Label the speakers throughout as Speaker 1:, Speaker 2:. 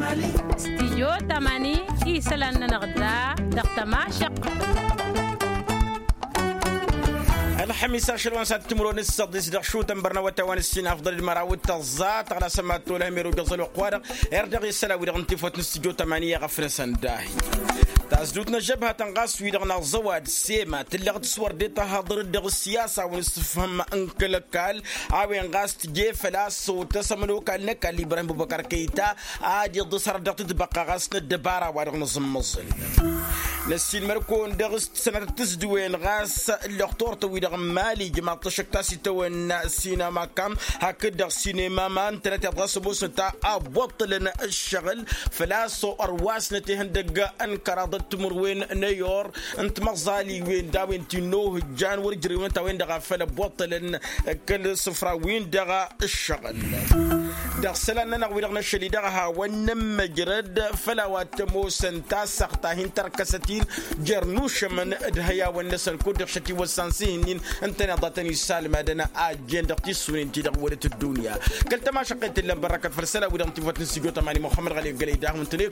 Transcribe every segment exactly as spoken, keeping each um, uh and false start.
Speaker 1: استديو تماني إيسلان نغدا دقتما شق
Speaker 2: الحميس عشر وانسات تمرون الصديس دخشو تنبرنا وتوان السين أفضل المراود تغزات على سمات والهمير وجزل وقوارق ارجع السلاوي دغنتي فوت نستديو تمانية غفر سنداهي تازدوتنا جبهة تنقاس في دغنا الزواد سيما تلغت صور ديتا هضر دغ السياسة ونستفهم انكلكال عاوين غاس تجي فلاس وتسمنو كالنك اللي إبراهيم بوبكر كيتا عادي ضصر دغت تبقى غاسنا الدبارة وادغ نظم مصل نسين مركون دغست سنة تزدوين غاس اللغتور توي دغ مالي جماعة تشكتاسي توين سينما كام هكذا سينما مان تلاتة غاس بوستا أبطلنا الشغل فلاسو أرواسنا تهندق أنكرا تمر وين نيور انت مغزالي وين داوين تنوه جان ورجري وين تاوين دغا فلا بوطل كل صفرا وين دغا الشغل دغ سلان نغوي دغنا الشلي دغها ونم جرد فلا واتمو سنتا سقطا هين تركستين جرنوش من دهيا والنسل كود شتي والسانسين انت نضتني سالم دنا اجند قيسون انت دغ ولت الدنيا قلت ما شقيت الا بركه فرسله ودغ انت فوت نسيجو تماني محمد غالي قليدا وانت ليك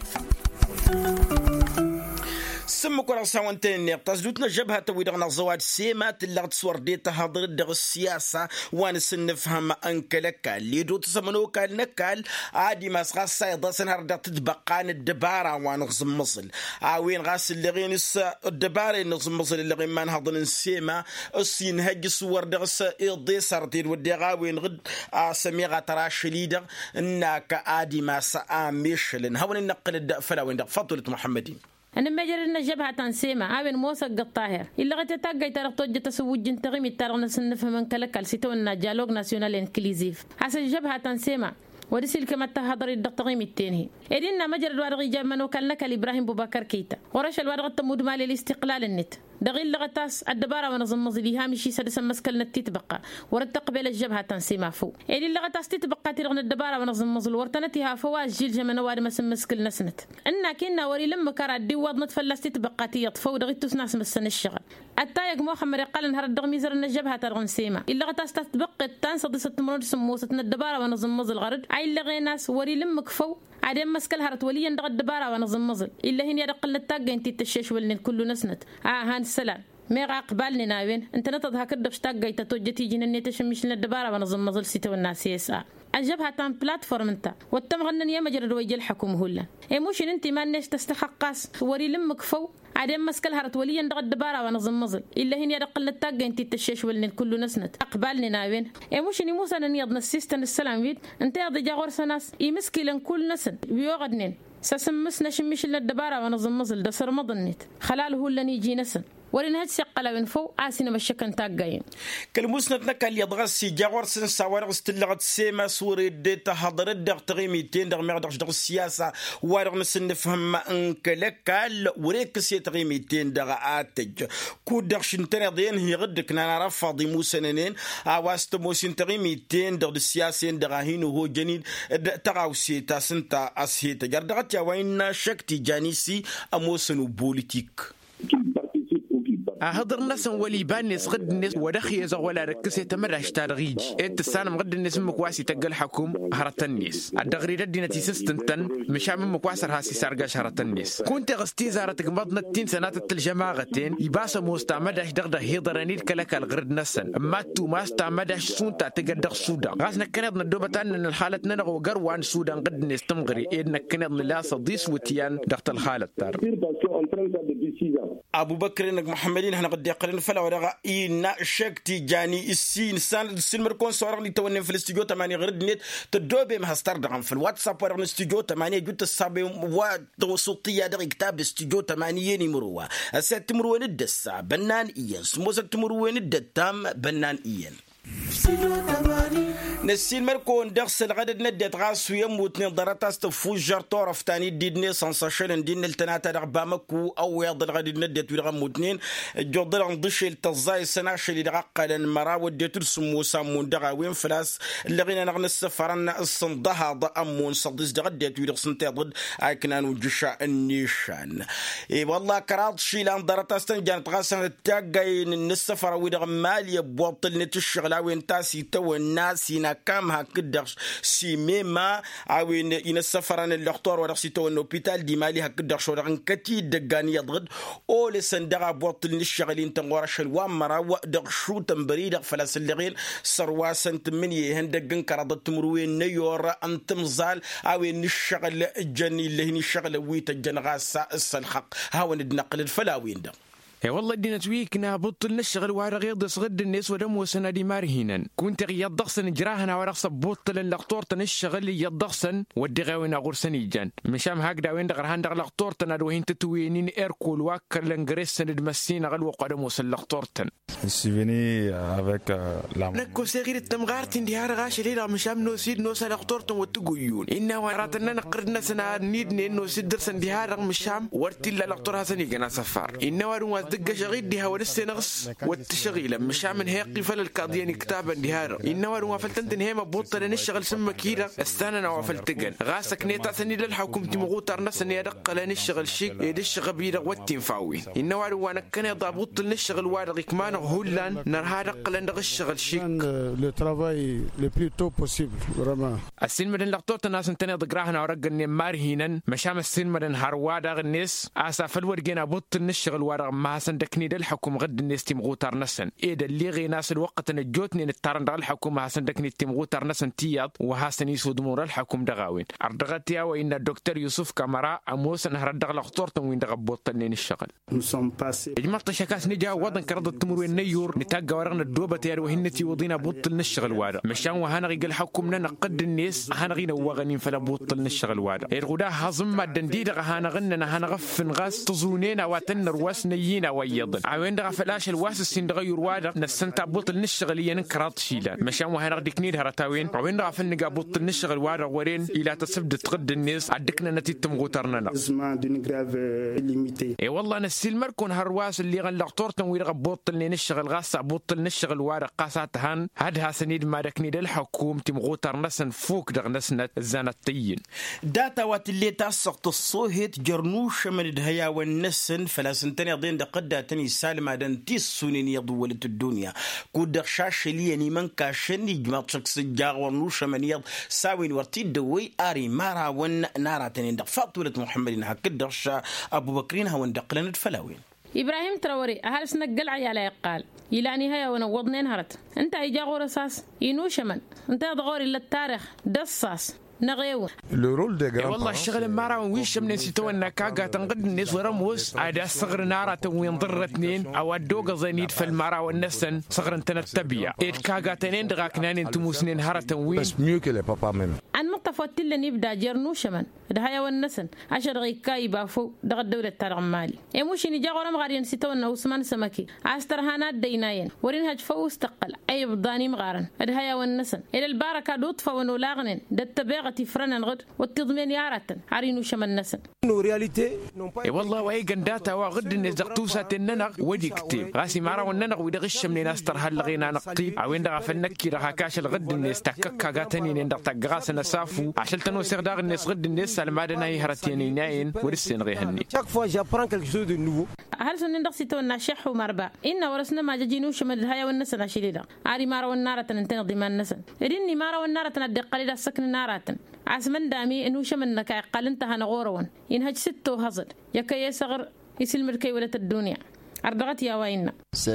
Speaker 2: سمو كرا ساوانتين نيق تزدوتنا جبهة تويدغنا الزواج سيمات اللي تصور ديتا هضر دغ السياسة وانس نفهم انكلك اللي دو تسمنو كال نكال عادي ما سغاس سايضا سنهر دا تتبقان الدبارة وانغزم مصل عاوين غاس اللي غينس الدبارة نغزم مصل اللي غين ما نهضن السيما السين هاج صور دغ السيضي سارتين ودي غاوين غد سميغا تراش ليدغ اناك عادي ما ساميش لن هون النقل الدقفلة وين دغ فضلت محمدين
Speaker 1: أنا ما جرنا جبهة تنسيمة عاون موسى الطاهر إلا غت تاجي ترى توجه تسوي جنتغمي ترى نسنف من كلك الستون جالوج ناسيونال إنكليزيف حسب جبهة تنسيمة ورسل كما تهضر الدقتغيم التاني إدينا مجرى الورق جاب منو كان لك الإبراهيم بوبكر كيتا ورش الورق تمود مال الاستقلال النت دغيل لغتاس الدبارة ونظم مزليها مشي سدس مسكل نت تتبقى ورتقبل الجبهة تنسيما فو إدين لغتاس تتبقى ترغن الدبارة ونظم مزل ورتنتها فواز جيل جمن وار مسم مسكل نسنت إننا كنا وري لما كرا دي وضنت فلس تتبقى تيطفو دغيت تسناس مسن الشغل التايق محمد قال نهار الدغمي زرنا الجبهة ترغن سيما إلا غتاس تتبقى تنصد ستمرون سموسة الدبارة ونظم مزل غرد عيل لغيناس وري لما كفو عدم مسكل هرت وليا دغ الدبارة ونظم مزل إلا هن يدقل التاق انتي تشيش ولن كل نسنت آه هان السلام ميغا قبالني ناوين انت نتض هكذا بشتاق جيتا توجتي جنني تشمش الدبارة ونظم مزل سيتا والناس يسا الجبهة تام بلاتفورم انت والتم غنن يا مجرد ويجي الحكومة هلا اي موش انت ما نيش تستحقاس وري لمك فو عدم مسكل هرت وليا دغ الدبارة ونظم مزل إلا هن يدقل التاق انتي تشيش ولن كل نسنت اقبالني ناوين اي موش اني موسى نيضنا السيستن السلام بيت انت يضي جاغور سناس اي مسكيلن كل نسن بيوغدنين ساسمسنا شمش الدبارة ونظم مزل دا سر مضنت خلاله هو اللي يجي نسن ورين هاد سقلا من فوق عاسنا بالشكن تاقاين
Speaker 2: كلموسنا تنكال يضغسي جاور سن سوار استلغت سيما سوري ديتا هضر دغ تغيميتين دغ ميغ دغ السياسة وارغ نسن نفهم انكلكال وريك سي تغيميتين دغ آتج كود دغ شنتنا دين هي غدك نانا رفضي موسنين اواست موسين تغيميتين دغ السياسين دغ هينو هو جنيد تغاوسي تاسنتا اسيتا جردغت يا وين شكتي جانيسي اموسنو بوليتيك
Speaker 3: هضر الناس ولي بانس غد الناس ودخي ولا ركسي تمر اشتار غيج انت السنه غد الناس مكواسي تقل حكوم هرت الناس الدغري ردنا تيسستنتن مش عم مكواسر هاسي سرقاش هرت الناس كنت غستي زارتك بضنا تين سنات الجماعتين يباس مستعمدش دغده هيضرني كلك الغرد نسن ما تو ما استعمدش سونتا تقدر السودان غاسنا كنض ندوبتان ان الحاله ننغو غروان السودان قد الناس تمغري ان كنض لا صديس وتيان دغت الحاله تار
Speaker 2: ابو بكر انك محمدين هنا قد يقرن فلا ورغا إينا شكتي جاني السين سان السين مركون صورغ لي تونين في الاستوديو تمانية غرد نت تدوبي مهستر دغم في الواتساب ورغ الاستوديو تمانية جوت الصابي وصوتية دغ كتاب الاستوديو تمانية نمروا السات تمروين الدسا بنان إيان سموسة تمروين الدتام بنان إيان نسين مركون دغسل غدد ندت غاس ويموت نضرت استفوجر طرف تاني ديدني سنساشن دين التناتا دغبامكو او يضل غدد ندت ويغموتنين جودر ندش التزاي سناش اللي دغقل المراود ديتر سمو سامون دغا وين فلاس اللي غينا نغن السفرن الصندها ضامون صديس دغدت ويغسنت ضد اكنان وجشا النيشان اي والله كرات شي لان درت استنجان تغاسن تاغاين السفر ويدغ ماليه بوطل نتشغل وين تاسي تو الناس كام هكدرش سيميما عوين إن السفران الدكتور ورسيتو النوبيتال دي مالي هكدرش ورغن كتي دقاني يضغط أول سندغا بوطل نشغلين تنغورش الوامرا ودغشو تنبريدغ فلاس اللغين سروا سنت مني هندقن كرادت مروين نيور أنتمزال عوين نشغل الجني اللي هني شغل ويت الجنغاس السلحق هاو ندنقل الفلاوين ده.
Speaker 3: يا والله دينا تويكنا بطل نشغل وعرى غيض صغد الناس ودم وسنا دي مارهينا كنت يضغسن جراهنا ورقص بطل اللقطور تنشغل يضغسن ودي غاوينا غرسن يجان مشام هكذا وين دغر هندغ لقطور تنادوهين تتوينين إركول واكر لنجرسن المسين غلو قدم وسن لقطورتن نكو سغير التمغارتين دي هار غاش ليلا مشام نوسيد نوسا لقطورتن وتقويون إنا وراتنا نقردنا سنا نيدني نوسيد درسن دي هار مشام ورتي لقطور هسن يجنا سفار إنا وروا دقة شغيل دي هوا لسه نغص والتشغيلة مش عامل هيقي فل القاضيين كتابا دهار إنه وروا فلتنتن هيما بوطل نشغل سم كيرا استانا وفلتقن غاسك نيتا سني للحكم تمغوتر نسن يدق لا نشغل شيء يدش غبيرة والتنفاوي إنه وروا نكنا ضابط نشغل وارغ كمان هولان نرها دق لا نشغل شيء
Speaker 4: le travail le plus tôt possible vraiment
Speaker 3: السن مدن لقطوت الناس انتنا ضقراهنا ورقن مارهينا مشام السن مدن هروادا الناس اسف الورجينا بوط نشغل وارغ ما سندكني للحكم غد الناس تمغوتر نسن إيه اللي غي ناس الوقت نجوتني نترن دغ الحكم هاسندكني تمغوتر نسن تياب وهاسن يسود مور الحكم دغاوين أردغتيا وإن الدكتور يوسف كامرا أموس نهر دغ لقطورتن وين دغ بوطنين الشغل جمعت شكاس نجا وضن كرد التمر وين نيور نتاقا ورغنا الدوبة تيار وهنتي وضينا بوطل نشغل وارا مشان وهانغي قل حكمنا نقد الناس هانغي نوغنين فلا بوطل نشغل وارا الغدا هضم الدنديد هانغننا هانغفن غاس تزونين واتن رواس نيين ويضن عوين دغ فلاش الواس السين دغير وارا نستنتع بوطل نشغل ينكرات شيلا مشان وهانغ ديكنيد هرتاوين عوين دغ فلنقا بوطل نشغل وارا ورين إلى تسبد تقد الناس عدكنا نتي تمغوترنا اي والله نسيل مركون هرواس اللي غلقطورتن ويرغ بوطل نشغل غاس بوطل نشغل وارا قاسات هان هادها سنيد ما دكني للحكوم تمغوتر نسن فوق دغ نسنت زانتين
Speaker 2: داتا وات اللي تاسقط الصوهت جرنوش من دهيا والنسن فلا سنتني ضين دقدا تني سالمه دن تيسونين يضولة الدنيا كود شاش لي من كاشني جماعه شخص جاغ ونوش من يض ساوين ورتي دوي اري مارا ون نارا تنين دق فاطوله محمد هكدرش ابو بكرين هون دقلن الفلاوين
Speaker 1: إبراهيم تراوري هل سنقل عيالا يقال إلى نهاية ونوضني انهرت أنت إجا غور أساس ينوشمن أنت غوري للتاريخ دصاص نغيو
Speaker 3: والله الشغل مارا ويش من سيتو النكاغا تنقد الناس ورموس عاد صغر نارا وين ضر اثنين او الدوغ زينيد في المارا والنسن صغر انت التبيع اتكاغا تنين دغاكنان انتم سنين هرة وين
Speaker 5: بس ميو كلي بابا من
Speaker 1: عن مقتفوت اللي نبدا جرنوشمن دهايا والنسن عشر غيكاي بافو دغ الدولة الترعمالي يموشي نجا غورم غارين سيتو انه عثمان سمكي عسترهانات ديناين ورين هج فوز تقل اي بضاني مغارن دهايا والنسن الى الباركه دوطفا ونولاغنن دتبيغ تفرنا الغد والتضمين يارتن عرينو شمن نسن
Speaker 3: اي والله واي قنداتا وغد الناس دقتوسات الننغ ودي كتيب غاسي مارا والننغ ودغش من ناس ترها لغينا نقطيب عوين دغا فنكي رها كاش الغد الناس تككا غاتني ندق تغاس نسافو عشان تنو سيغداغ الناس غد الناس المادنا يهرتيني ناين ورسين غيهني
Speaker 5: chaque fois j'apprends quelque chose de nouveau
Speaker 1: هل سن ندق سيتو نشح ومربا ان ورسنا ما جينو شمن الهيا والنسن عشيدا عري مارا والنارة انتن ضمان نسن ادني مارا والنارة ندق قليل السكن ناراتن عسمن دامي انو شمن نكا قال انت هنغورون ينهج ستو هزر يكا يسغر يسلم الكي ولة الدنيا أردغت يا ويننا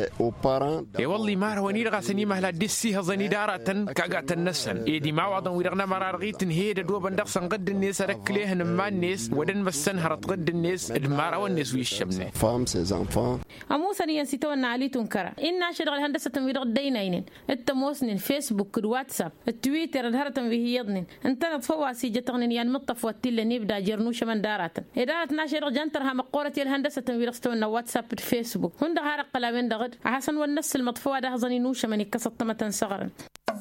Speaker 3: اي والله ما رواني رغا سني مهلا ديسي هزني دارة كاغات النسن اي دي ما وضن ويرغنا مرار غيتن هيدا دو بندق سنقد الناس ركليه نما الناس ودن مسن هرت غد الناس ادمارا والناس ويشمني
Speaker 5: فام سيز انفان
Speaker 1: امو ثانيا سيتو ان علي تنكر ان شغل الهندسه ويرغ ديناين التموسن الفيسبوك الواتساب التويتر الهرتم به يضن انت نتفواسي جتغنن يان مطف وتل نبدا جرنوش من دارات اداره ناشر جنترها مقورتي الهندسه ويرغستو ان واتساب الفيسبوك هند هارق قلابين دغد حسن والنس المطفوة ده ظني نوشة من يكسط متن صغرا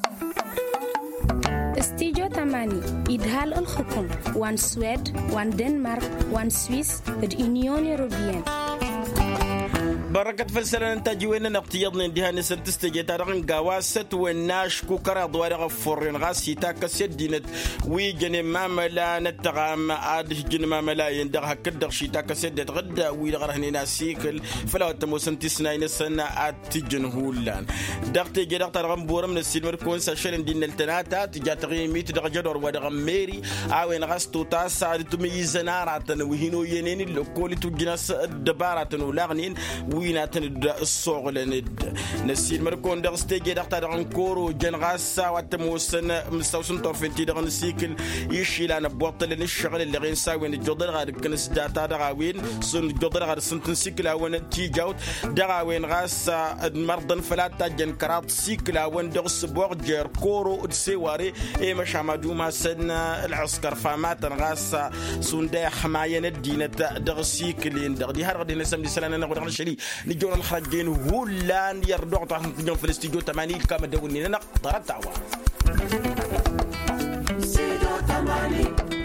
Speaker 6: استيجو تماني إدهال الخطم وان سويد وان دنمارك وان سويس اليونيون يوروبيان
Speaker 2: بركة فلسلة نتاجي وين نقتيضنا انديها نسن تستجي تارغن قواست والناش كوكرا دوار غفورين غاسي تاكا سيدينت ويجن ما ملا نتغام عادش جن ما ملا يندغها كدغ شي تاكا سيدت غدا ويغرهني ناسيكل فلا تموسن تسناين السنة اتجن هولان دغتي جدغ تارغن بورا من السيلمر كون ساشرين دين التناتا تجا تغيمي تدغ جدور ودغ ميري اوين غاستو تاسا تميزنا راتن وهينو ينين اللوكولي تجناس الدبارة ولاغنين ويناتن الصغل ند نسيل مركون دغ ستيجي دغ تارغن كورو جن غاسا واتموسن مستوسن طرفنتي دغ نسيكل يشي لانا بوطل الشغل اللي غين ساوين الجدر غاد كنس داتا دغاوين سن الجدر غاد سنتن سيكلا وين تي جاوت دغاوين غاسا مرضن فلاتا جن كرات سيكلا وين دغ سبوغ جير كورو دسيواري اي مش عمادو ما سن العسكر فامات غاسا سندا حمايه الدينه دغ سيكلين دغ دي هر غادي نسم دي سلانا نغ شري نجون الخرجين هولان يردو طاح نجون في الاستوديو ثمانين كما دوني نقدر التعوى